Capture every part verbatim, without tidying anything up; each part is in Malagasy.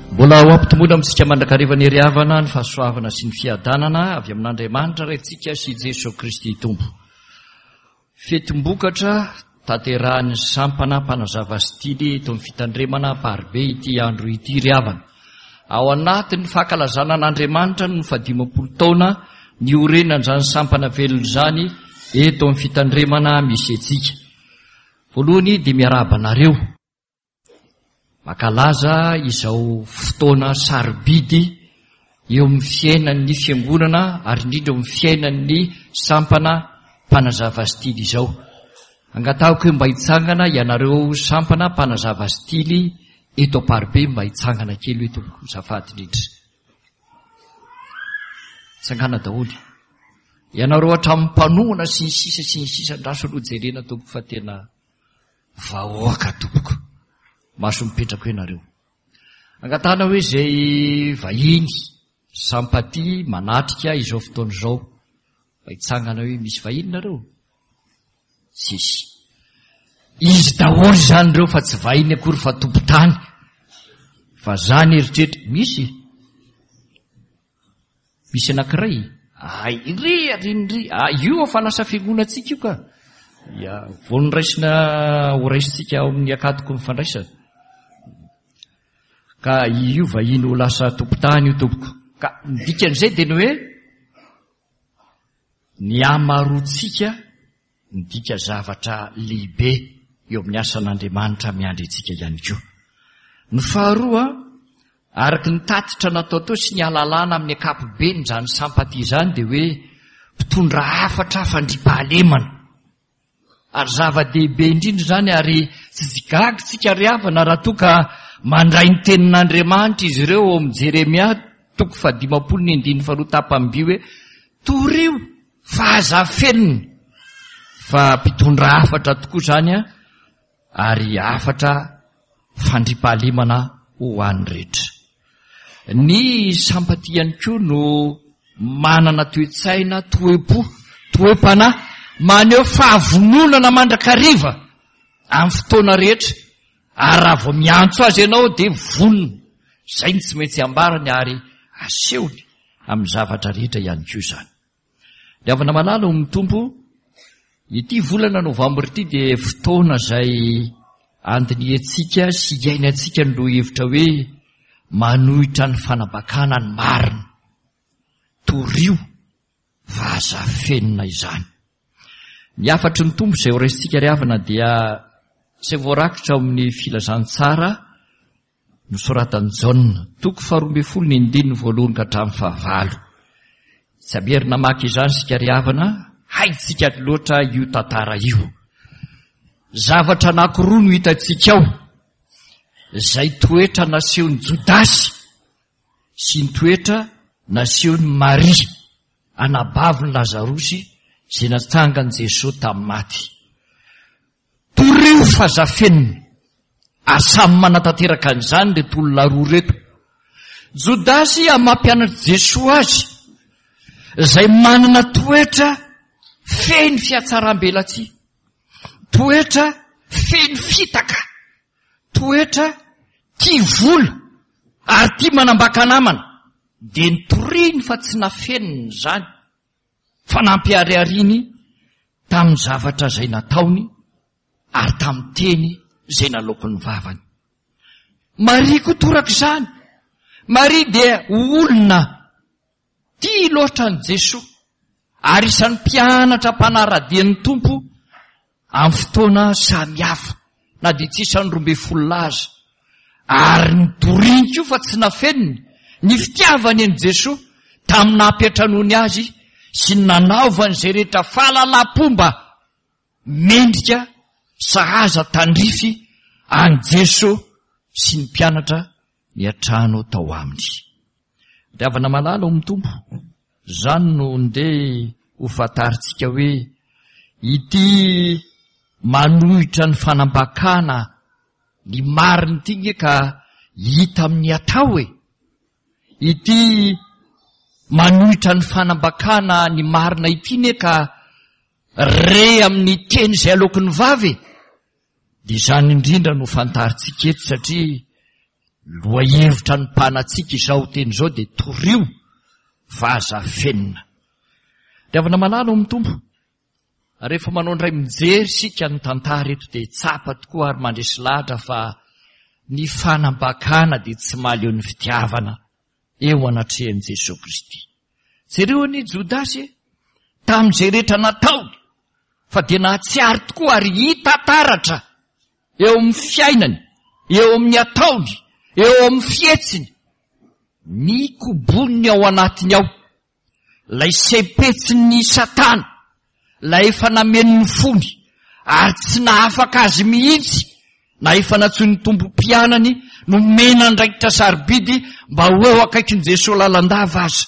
Mbola ho ampitomboana amintsika mandrakariva ny heriavana ny fahasoavana sy ny fiadanana avy amin'Andriamanitra raintsika sy Jesosy Kristy Tompo. Fetim-bokatra tanterahan'ny sampana mpanazava stily eto amin'ny fitandremana Paribe ity andro ity heriavana. Ao anatin'ny fankalazana an'Andriamanitra no fadimampolo taona ny orenan'izany sampana velona izany eto amin'ny fitandremana misy antsika. Voalohany dia miarahaba anareo makalaza izao fotoana sarobidy eo amin'ny fiainan'ny fiangonana ary indrindra eo amin'ny fiainan'ny sampana mpanazava stily izao. Angatahako hoe mba hitsangana ianareo sampana mpanazava stily eto Paribe, mba hitsangana kely eto zafady indrindra. Tsangana daholo. Ianareo hatramin'ny mpanohana sy ny sisa sy ny sisa andraso aloha jerena tompoko fa tena vahoaka tompoko. Maso mipetrako ianareo. Angatahana hoe zay vahiny sampaty manatrika izao fotoana izao. Mba hitsangana hoe misy vahiny nareo? Sisy. Izy daholo zany reo fa tsy vahiny akory fa tompon-tany. Fa zany eritreritra misy. Misy anankiray. Ay, ry arindry. Ah, io afanasa fiangonantsika io ka. Ya, vao niraisina ho raisintsika ao amin'ny akatoko ny fandraisana. Ka io vahiny ho lasa tompon-tany io tompoko. Ka dikan'izay dia ny hoe ny amaroantsika midika zavatra lehibe eo amin'ny asan'Andriamanitra miandry antsika ihany koa. Ny faharoa, araky ny tatitra natao tao sy ny alalana amin'ny ankapobeny izany sampaty izany dia hoe mpitondra hafatra fandriampahalemana. Ary zava-dehibe indrindra zany ary tsy zigagy tsika riavana raha toa ka mandray ny tenin'Andriamanitra izy ireo ao amin'ny Jeremia toko fadimampolo ny andiny faharoa tapam-by hoe torio fahazafenina fa mpitondra hafatra tokoa zany a ary hafatra fandriampahalemana ho an'ny rehetra. Ny sampaty ihany koa no manana toe-tsaina, toe-po, toe-panahy, maneho fahavononana mandrakariva amin'ny fotoana rehetra. Ary raha vao miantso azy ianao dia vonona. Zay ny tsy maintsy ambarany ary asehony amin'ny zavatra rehetra ihany koa izany. Dia avana malala ho mitompo, ity volana novambra ity dia fotoana izay andiniantsika sy iainantsika no hevitra hoe manohitra ny fanabakana ny marina. Torio vazafenina izany. Ny afatry ny tompo izay ho raisintsika riavana dia izay voarakitra ao amin'ny filazantsara nosoratan'i Jaona, toko faharoa ambin'ny folo ny andininy voalohany ka hatramin'ny fahavalo. Tsy amerina maka izany sika riavana, haitsika loatra io tantara io. Zavatra anankiroa no hitantsika ao, izay toetra nasehon'i Jodasy sy ny toetra nasehon'i Maria, anabaviny Lazarosy izay natsangan'i Jesosy tamin'ny maty. Torio fahazafenina, ary samy manatanteraka an'izany reto olona roa reto. Jodasy amampianatra Jesosy azy, izay manana toetra feno fiatsaram-belatsia, toetra feno fitaka, toetra tia vola ary tia manambaka namana. Dia nitoriny fa tsy nafenina izany, fa nampiariariny tamin'ny zavatra izay nataony ary tamin'ny teny izay nalaoko ny vavany. Maria koa toraka izany. Maria dia olona tia loatra ny Jesosy ary isan'ny mpianatra mpanaradian'ny tompo amin'ny fotoana samihafa, na dia tsy isan'ny roa ambin'ny folo laza. Ary nitoriny koa fa tsy nafenina ny fitiavany an'i Jesosy tamin'ny nampiatranony azy sy ny nanaovany izay rehetra fahalalam-pomba mendrika sahaza tandrify any Jesosy sy ny mpianatra ny atrano tao aminy. Riavana malala ho mitompo, zany no ndeha ho fantaritsika hoe ity manohitra ny fanambakana ny mariny ity nge ka hita amin'ny atao e. Ity manohitra ny fanambakana ny marina ity ne ka re amin'ny teny izay aloky ny vavy. Dia izany indrindra no fantaritsika eto satria loa hevitra ny mpanatsika izao teny izao de torio vaza fenina. Riavana malala amin'ny tompo. Rehefa manao ndray mijery sika ny tantara eto de tsapa tokoa ary mandresy lahatra fa ny fanambakana de tsy maly eo ny fitiavana eo anatrehan'i Jesosy Kristy. Jereo ny Jodasy tamin'izay rehetra nataony fa de nahatsiary tokoa ary hita taratra eo amin'ny fiainany, eo amin'ny ataony, eo amin'ny fietsiny, ny koboniny ao anatiny ao, lay sepetsin'ny Satana, lay efa namen'ny fony, ary tsy nahafaka azy mihitsy, na efa natsony tompo-pianany no mena ndraikitra sarobidy mba ho eo akaikin'i Jesosy lalandava aza.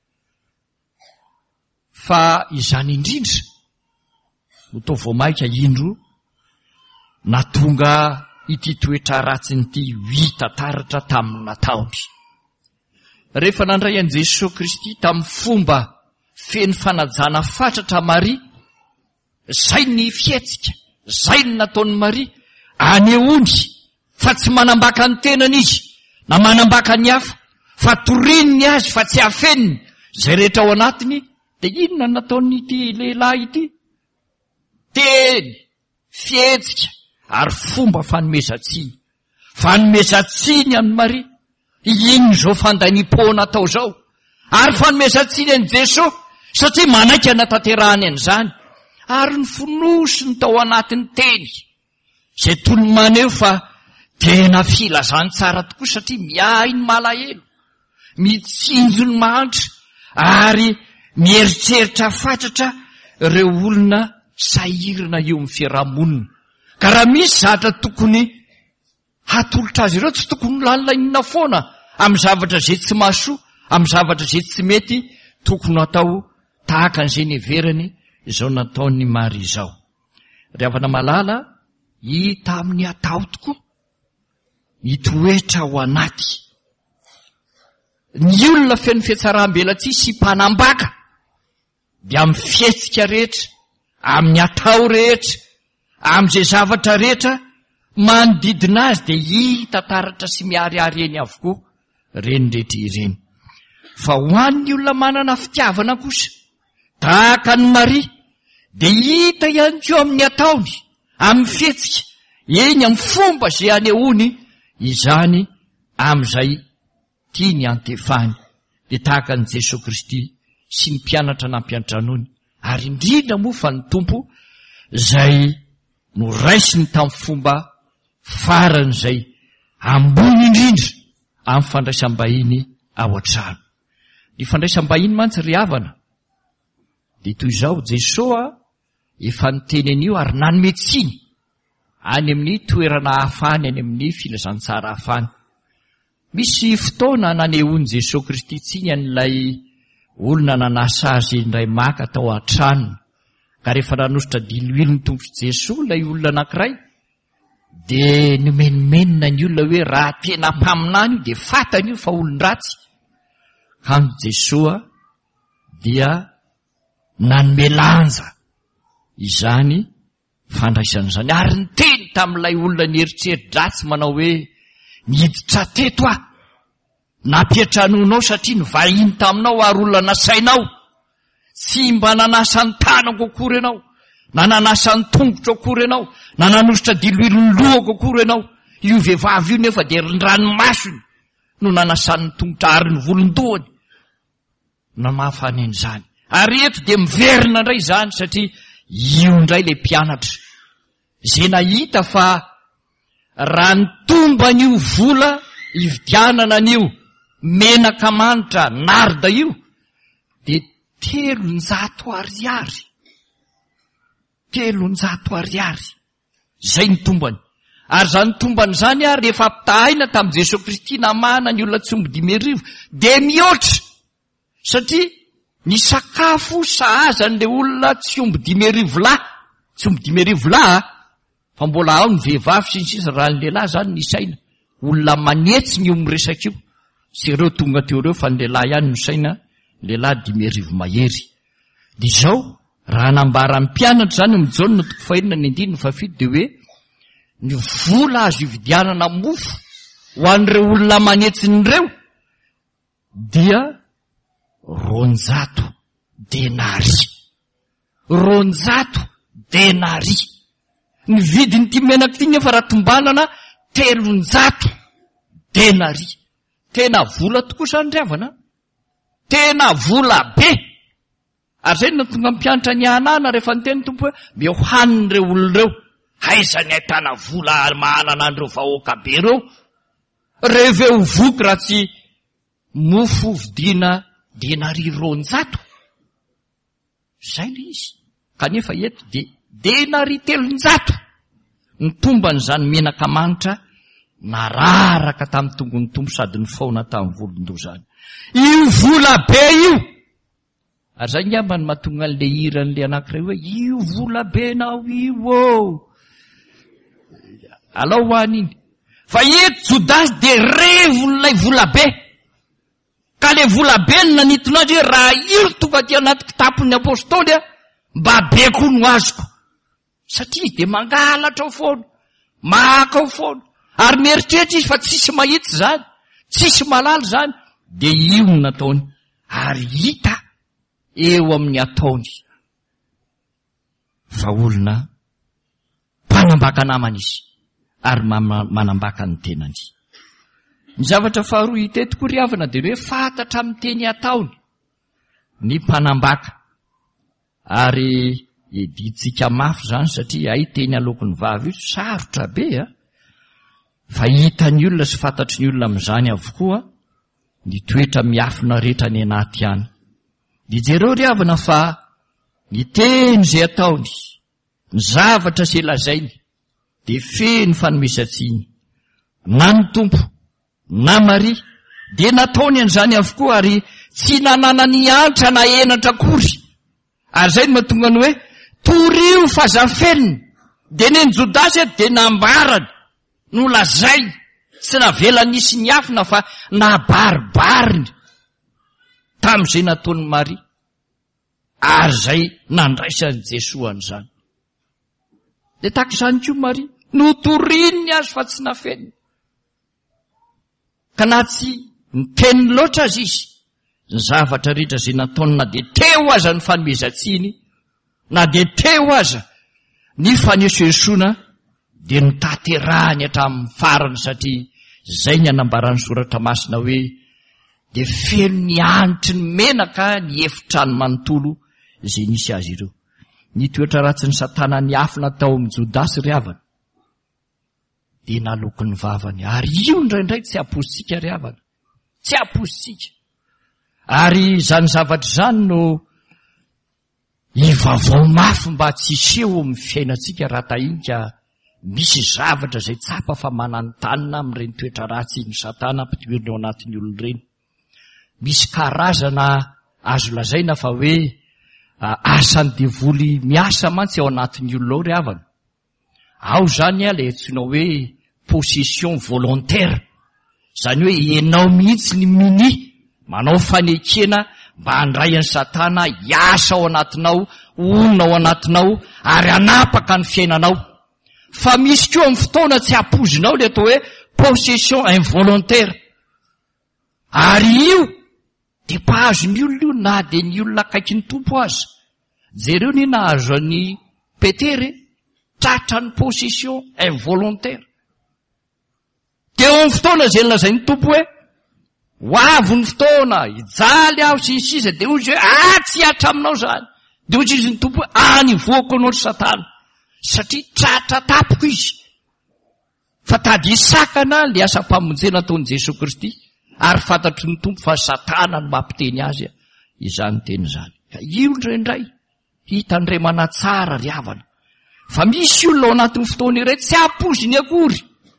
Fa izany indrindra no toa voamaika indro natonga ity toetra ratsin'ity hita taratra tamin'ny nataony. Rehefa nandray an'i Jesosy Kristy tamin'ny fomba feny fanajana fatratra Maria, zay ny fietsika, zay ny nataony Maria, anehoany fa tsy manambaka ny tenany izy, na manambaka ny hafa, fa torininy azy fa tsy hafeniny zay rehetra ao anatiny. De inona nataony ity lehilahy ity? Teny, fietsika, ary fomba fanomezantsiny. Fanomezantsiny amin'ny Maria. Iny zao fandanim-pona atao zao. Ary fanomezantsiny an'i Jesosy satria manaiky natanterahany an'izany. Ary ny fonosiny tao anatin'ny teny. Zay tony maneho fa tena filazany tsara tokoa satria miahy ny malahelo, mitsinjo ny mahantra, ary mieritreritra fatratra ireo olona sahirana eo amin'ny fiarahamonina. Ka raha misy zatra tokony hatolotra azy ireo, tsy tokony lalainina foana amin'ny zavatra zay tsy mahasoa, amin'ny zavatra zay tsy mety, tokony atao tahaka an'izay neverany izao nataony Maria izao. Riavana malala, hita amin'ny atao tokoa ny toetra ao anaty. Ny olona feno fietsaram-belatsy sy mpanambaka dia amin'ny fietsika rehetra, amin'ny atao rehetra, amin'izay zavatra rehetra manodidina azy dia hita taratra sy miariary eny avokoa reny rehetra ireny. Fa ho an'ny olona manana fitiavana kosa tahaka ny Maria dia hita ihany koa amin'ny ataony, amin'ny fietsika, eny amin'ny fomba izay anehoany izany amin'izay tiany antefany, dia tahaka an'i Jesosy Kristy sy ny mpianatra nampianatra anony. Ary indrindra moa fa ny tompo zay no raisiny tamin'ny fomba farany zay ambony indrindra amin'ny fandraisam-bahiny ao an-trano. Ny fandraisam-bahiny mantsy ry havana dia toy izao, Jesosy efa niteny an'io ary nanometsiny any amin'ny toerana hafany, any amin'ny filazantsara hafany. Misy fotoana nanehoany Jesosy Kristy tsiny an'ilay olona nanasa azy indray maka tao an-trano. Ka rehefa nanositra diloilo ny tompotry Jesosy ilay olona anankiray, dia nomenomenina ny olona hoe raha tena mpaminany io dia fatany io fa olon-dratsy. Ka ny Jesosy dia nanome lanja izany fandraisana izany, ary ny teny tamin'ilay olona nieritreri-dratsy manao hoe niditra teto ah, nampiatranonao satria nyvahiny taminao ary olona nasainao, tsy mba nanasa ny tanako akory ianao, na nanasa ny tongotra akory ianao, na nanositra diloilony lohako akory ianao. Io vehivavy io nefa dia ranomasony no nanasa ny tongotra ary ny volondohany na mahafany an'izany. Ary eto dia miverina indray izany satria io indray le mpianatra zay nahita fa raha ny tomba an'io vola ividianana an'io menaka manitra narda io dia telonjato ariary. Telonjato ariary. Zay ny tombany. Ary zany tombany zany ary rehefa apitahaina tamin'i Jesosy Kristy namana ny olona tsomby dimy arivo dia mihoatra. Satria ny sakafo sahazan'ilay olona tsy omby dimy arivo lahy, tsy omby dimy arivo lahy, fa mbola ao ny vehivavy sy ny sisa raha ny lehilahy zany ny saina. Olona manetsy ny io miresaka io. Sy ireo tonga teo ireo fa ny lehilahy ihany no saina, lehilahy dimy arivo mahery. Dia izao raha nambara ny mpianatra zany amin'ny Jaona toko fahenina ny andininy fafito dia hoe ny vola azo ividianana mofo ho an'ireo olona manetsin'ireo dia ronjato denari. Ronjato denari. Ny vidiny ty menaka ty nefa raha tombanana telonjato denari. Tena vola tokoa zany ry havana. Tena vola be. Ary zay no tonga mpianatra ny anana rehefa niteny tompo hoe mbe ho hanin'ireo olon'ireo. Aiza ny ahitana vola mahanana an'ireo vahoaka be reo. Reve ho voky raha tsy mofo vidina denari ronjato. Zay le izy. Kanefa eto de denari telonjato. Ny tomban'izany menaka manitra nararaka tamin'ny tongony tompo sady ny faona tamin'ny volon-do zany. Io vola be io. Ary zay ngamba ny mahatonga an'le hiran'le anankiray hoe io vola be nao io ô. Alao ho an'iny. Fa eto Jodasy de revon'ilay vola be. Ka le vola be ny nanitona azy hoe raha io tonga ty anaty kitapon'ny apôstôly mba be koa no azoko. Satria de mangalatra ao foana, maka ao foana. Ary mieritreritra izy fa tsisy mahitsy zany, tsisy malala zany. De io no nataony. Ary hita eo amin'ny ataony. Fa olona mpanambaka namana izy. Ary manambaka ny tenany. Ny zavatra faharoa hita eto koa ry havana dia hoe fantatra amin'ny teny ataony ny mpanambaka. Ary editsika mafy zany satria ay teny alokon'ny vavy io sarotra be a. Fa hitan'ny olona sy fantatry ny olona amin'izany avokoa ny toetra miafina rehetra ny anaty any. Ny jereo ry havana fa ny teny izay ataony, ny zavatra izay lazainy de feno fanomezan-tsiny. Na ny tompo na Maria de nataony an'izany avokoa ary tsy nanana ny antra na enatra akory. Ary zay no mahatonga ny hoe torio fazafeliny. De neny Jodasy de nambarany no lazay tsy navela nisy ny afina fa nabaribariny tamin'izay nataony Maria. Ary zay nandraisany Jesoa an'izany. De tak'izany koa Maria notoriny azy fa tsy nafeniny. Ka na tsy niteny loatra azy izy ny zavatra rehetra izay nataony, na de teo aza ny fanomezan-tsiny, na de teo aza ny fanesoesoana, de notanterahany hatramin'ny farany satria zay ny anambarany soratra masina hoe de feno ny anitry ny menaka ny efitrano manontolo izay nisy azy ireo. Ny toetra ratsy ny Satana ny afina tao amin'ny Jodasy ry havana de naloko ny vavany. Ary io indraindray tsy apositsika ry havana, tsy apositsika. Ary zany zavatra zany no ivavao mafy mba tsy iseho amin'ny fiainantsika raha tahinika misy zavatra zay tsapa fa manantanina amin'ireny toetra ratsy ny Satana ampitoeriny ao anatin'ny olona ireny. Misy karazana azo lazaina fa hoe asany devoly miasa mantsy ao anatin'ny olona ao ry havana. Ao zany a le antsoina hoe possession volontaire. Zany hoe ianao mihitsy ny mini, manao fanekena mba handray an'ny Satana hiasa ao anatinao, onona ao anatinao ary anapaka ny fiainanao. Fa misy koa amin'ny fotoana tsy apozinao le atao hoe possession involontaire. Ary io de pahazo ny olona io na de ny olona akaiky ny tompo aza. Jereo ny nahazo any Petere tratra ny possession involontaire. De eo amin'ny fotoana zay lazay ny tompo hoe ho avy ny fotoana hijaly aho sy ny sisa, de ozy hoe ah tsy hatra aminao zany. De ozy izy ny tompo hoe any voako anao ry Satana. Satria tratra tapoko izy. Fa tady hisakana le asa-pamonjena ataon'i Jesosy Kristy. Ary fantatry ny tompo fa Satana no mampiteny azy izany teny zany. Ka io indraindray hitandray manatsara ry havana. Fa misy olona ao anatin'ny fotoana iray tsy apoziny akory.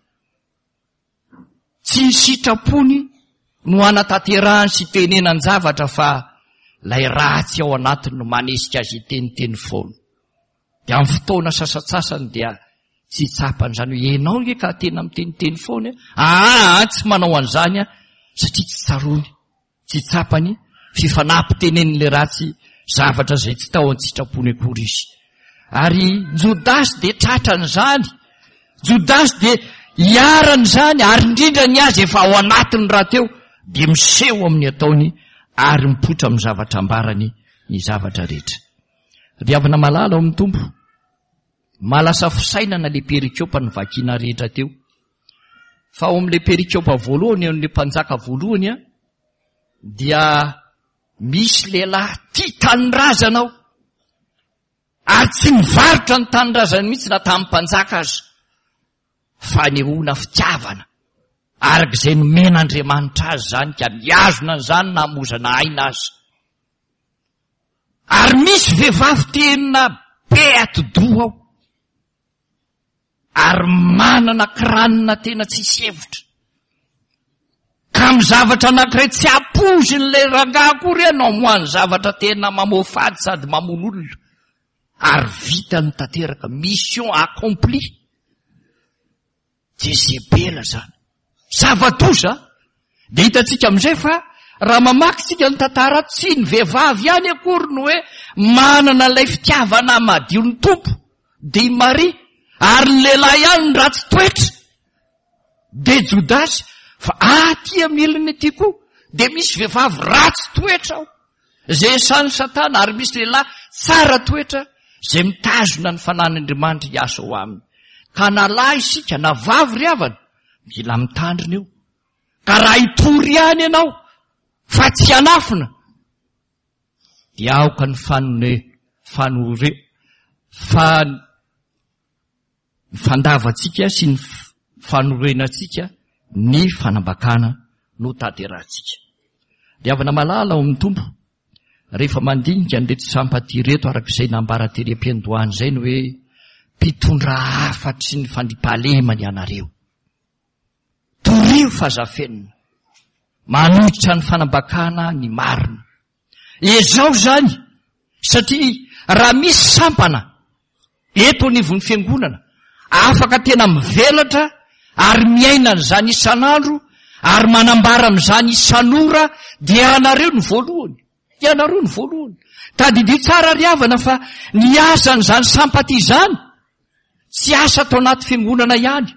Tsy sitrapony no anatanterahany sy tenenany zavatra fa lay ratsy ao anatiny no manesika azy iteniteny foana. De amin'ny fotoana sasatsasany dia tsy tsapany zany hoe enao e ka tena miteniteny foana. Ah, tsy manao an'izany a satria tsy tsarony, tsy tsapany fifanampitenen'le ratsy zavatra zay tsy tao an-tsitrapony akory izy. Ary Jodasy de tratran'izany. Jodasy de iarany zany ary indrindra ny azy efa ao anatiny raha teo dia miseho amin'ny ataony ary mipotra amin'ny zavatra ambarany ny zavatra rehetra. Ry havana malala ao amin'ny tompo, malasa fisainana le perikiopa ny vakina rehetra teo. Fa ao amin'le perikiopa voalohany, amin'le mpanjaka voalohany a, dia misy lehilahy tia tanindrazana ao, ary tsy nivarotra ny tanindrazana mihitsy na tamin'ny mpanjaka azy, fa nehoana fitiavana arak'izay nomen'Andriamanitra azy zany ka miazona an'izany namozana aina azy. Ary misy vehivavy tena be ati-doha ao, ary manana kiranina tena tsisy hevitra, ka amin'ny zavatra anankiray tsy apoziny le rangahy akory ianao moany zavatra tena mamofady sady mamon'olona, ary vita ny tanteraka mission accompli. Jezebela zany zava-doza. Dia hitantsika amin'izay fa raha mamaky tsika ny tantara tsy ny vehivavy ihany akory no hoe manana ilay fitiavana madio ny tompo dia Maria, ary ny lehilahy ihany ny ratsy toetra dia Jodasy, fa aty amilany aty koa dia misy vehivavy ratsy toetra ao izay sany Satana, ary misy lehilahy tsara toetra izay mitazona ny fanan'Andriamanitra hiasa ao aminy. Ka na lahy isika na vavy ry havana, mila mitandrina eo. Ka raha hitory ihany ianao fa tsy hanafina, dia aoka ny fanone fanore fa ny fandavatsika sy ny fanorenatsika ny fanambakana no tanterahantsika. Ry havana malala ao amin'ny tompo, rehefa mandinika an'ireto sampaty reto arak'izay nambara teny am-piandohany izay no hoe mpitondra hafatry sy ny fandripahalemany ianareo. Torio fazafenina, manohitra ny fanambakana ny marina. Ezao zany, satria raha misy sampana eto anivon'ny fiangonana afaka tena mivelatra ary miaina n'izany isan'andro ary manambara amin'izany isan'ora, dia ianareo ny voalohany, ianareo ny voalohany. Tadidio tsara ry havana fa ny asa n'izany sampaty izany tsy asa atao anaty fiangonana ihany,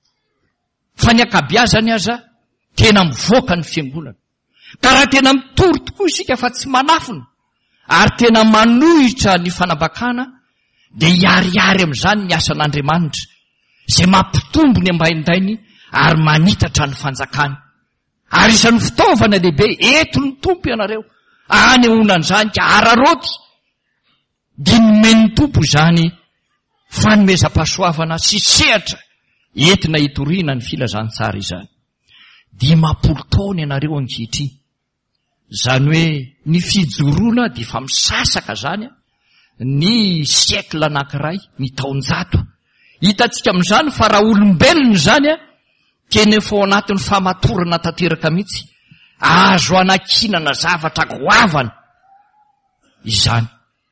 fa ny akabiazany aza tena mivoaka ny fiangonana. Ka raha tena mitory tokoa isika fa tsy manafina ary tena manohitra ny fanambakana, dia hiariary amin'izany ny asan'Andriamanitra izay mampitombo ny ambaindainy ary manitatra ny fanjakany. Ary isan'ny fitaovana lehibe eto ny tompo ianareo any ahonan'izany ka araroty dia nomeny tompo izany fanomezam-pahasoavana sy sehatra entina hitoriana ny filazantsara izany. Dimampolo taona ianareo ankehitriny, zany hoe ny fijoroana dia efa misasaka zany, ny siècle anankiray, ny taonjato. Hitantsika amin'izany fa raha olombelona zany a, keny efa ao anatin'ny famatorana tanteraka mihitsy, azo anakinana zavatra goavana izany.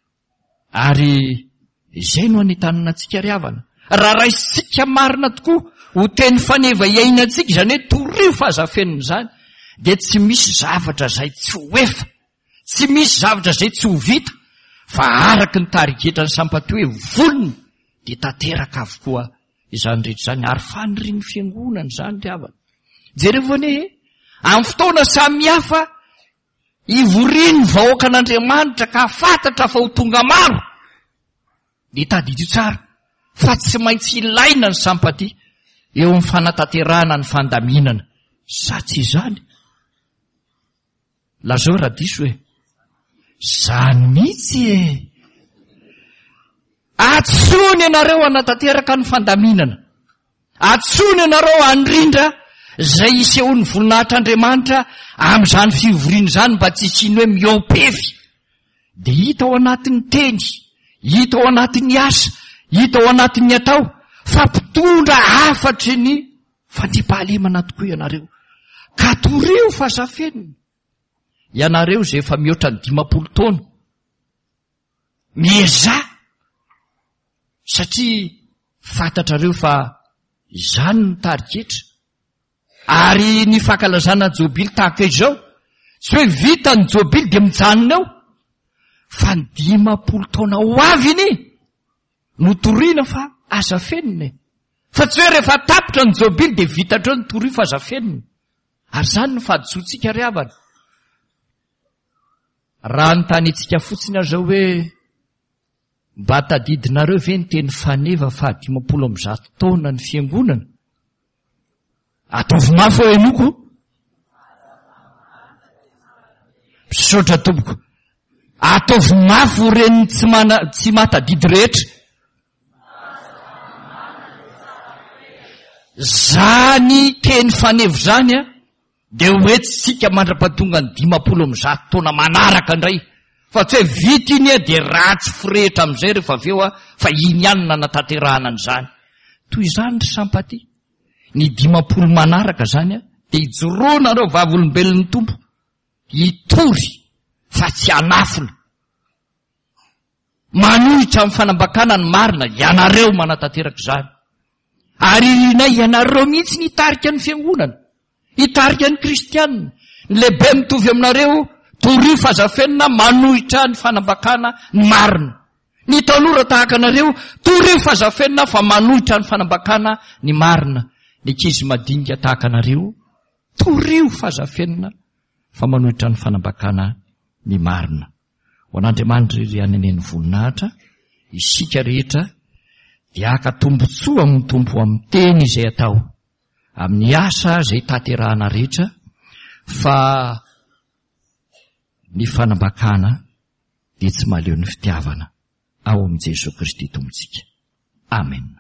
Ary izay no anitanana antsika ry havana. Raha raisitsika marina tokoa ho teny faneva iainantsika, izany hoe torio fahazafenina zany, dia tsy misy zavatra zay tsy ho efa, tsy misy zavatra zay tsy ho vita, fa araky ny tarigetra ny sampaty hoe volony dia tanteraka avokoa izany rehetra zany. Ary fanirian'ny fiangonana zany ry havana. Jereo voane amin'ny fotoana samihafa ivorian'ny vahoaka an'Andriamanitra ka fantatra fa ho tonga maro, dia tadidio tsara fa tsy maintsy ilaina ny sampaty eo amin'ny fanatanterahana ny fandaminana. Sa tsy izany? Lazao raha diso hoe zany mihitsy e, atsony ianareo anatanteraka ny fandaminana, atsony ianareo andrindra zay isehon'ny voninahitr'Andriamanitra amin'izany fivoriana izany mba tsy hitsiny hoe miopefy. Dia hita ao anatin'ny teny, hita ao anatin'ny asa, hita ao anatin'ny atao fa mpitondra hafatry ny fandripahalemana tokoa ianareo. Ka torio fahazafenina ianareo zay efa mihoatra ny dimampolo taona, mieza, satria fantatrareo fa izany ny tarigetra. Ary ny fankalazana jobily tahaka izao, tsy hoe vita ny jobily dia mijanona eo, fa ny dimampolo taona ho avy iny no toriana fa azafenina, fa tsy hoe rehefa tapitra ny jobily de vitatra ny toroy fazafenina. Ary zany ny fahadisoantsika ry havana. Raha ny tany itsika fotsiny azao hoe mba tadidinareo ve ny teny faneva fa dimampolo amby zato taona ny fiangonana, ataovy mafy eo enoko misaotra tompoko, ataovy mafy reny tsy mana tsy matadidy rehetra. Zany teny fanevo zany a de hoetsitsika mandra-pahatonga ny dimampolo amby zato taona manaraka indray, fa tsy hoe vita iny a de ratsy firehitra am'izay rehefa aveo a fa iny ihany nanatanterahana an'izany. Toy izany ry sampaty, ny dimampolo manaraka zany a de hijoroana reo vavolombelon'ny tompo, hitory fa tsy hanafona, manohitra amin'ny fanambakana ny marina. Ianareo manatanteraka zany, ary inay ianareo mihitsy ny hitarika ny fiangonana, hitarika ny kristianina. Ny lehibe mitovy aminareo tory fazafenina manohitra ny fanambakana ny marina. Ny tanora tahaka anareo tory fazafenina fa manohitra ny fanambakana ny marina. Ny ankizy madinika tahaka anareo tory fazafenina fa manohitra ny fanambakana ny marina. Ho an'Andriamanitra ry aneneny voninahitra, isika rehetra dia aka tombotsoa amin'ny tompo amin'ny teny izay atao, amin'ny asa izay tanterahana rehetra, fa ny fanambakana dia tsy mahaleo ny fitiavana ao amin'i Jesosy Kristy tompontsika. Amen.